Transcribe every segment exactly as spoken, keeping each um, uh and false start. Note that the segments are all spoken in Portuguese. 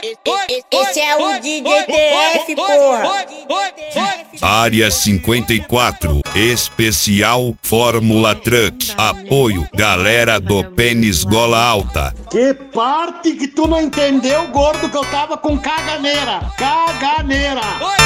Esse é o D J T F, porra. Área cinquenta e quatro, especial Fórmula Truck. Apoio, galera do Pênis Gola Alta. Que parte que tu não entendeu, gordo, que eu tava com caganeira. Caganeira.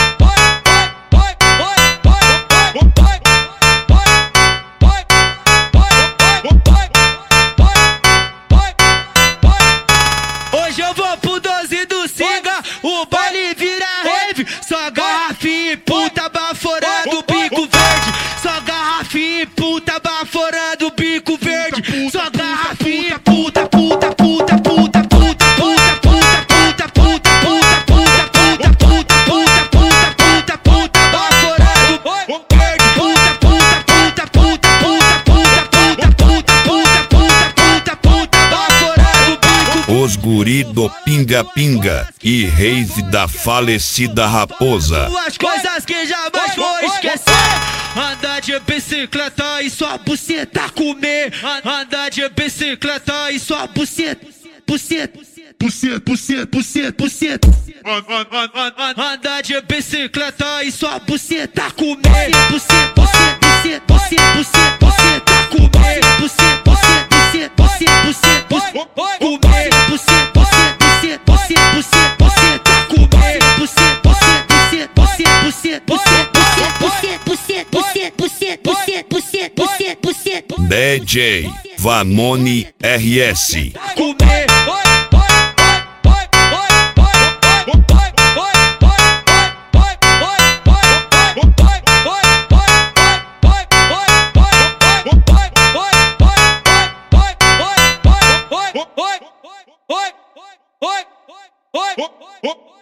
Hoje eu vou pro doze do Singa, o baile vira rave. Só garrafinha e puta baforando o bico verde. Só garrafinha e puta baforando o bico verde. Só garrafinha e puta, puta, puta, puta, puta, puta, puta, puta, puta, puta, puta, puta, puta, puta, puta, puta, puta, baforando o verde. Puta, puta, puta, puta, puta, puta, puta, puta, puta, puta, puta, puta, baforando o bico. Os guri do Pinga Pinga e rave da falecida raposa. Duas coisas que jamais vou esquecer: andar de bicicleta e sua buceta comer. Andar de bicicleta e sua buceta, buceta, buceta, buceta, buceta, buceta. Andar de bicicleta e sua buceta comer. Buceta, buceta, buceta, buceta, buceta, buceta comer. Buceta, buceta, buceta, buceta, buceta, buceta comer. Buceta, buceta, buceta, buceta, buceta, buceta comer. Buceta, buceta, buceta, buceta, buceta, buceta, buceta, buceta, buceta, buceta, buceta, buceta, buceta. D J Vanoni R S. Comer. Oi, oi, oi, oi, oi, oi.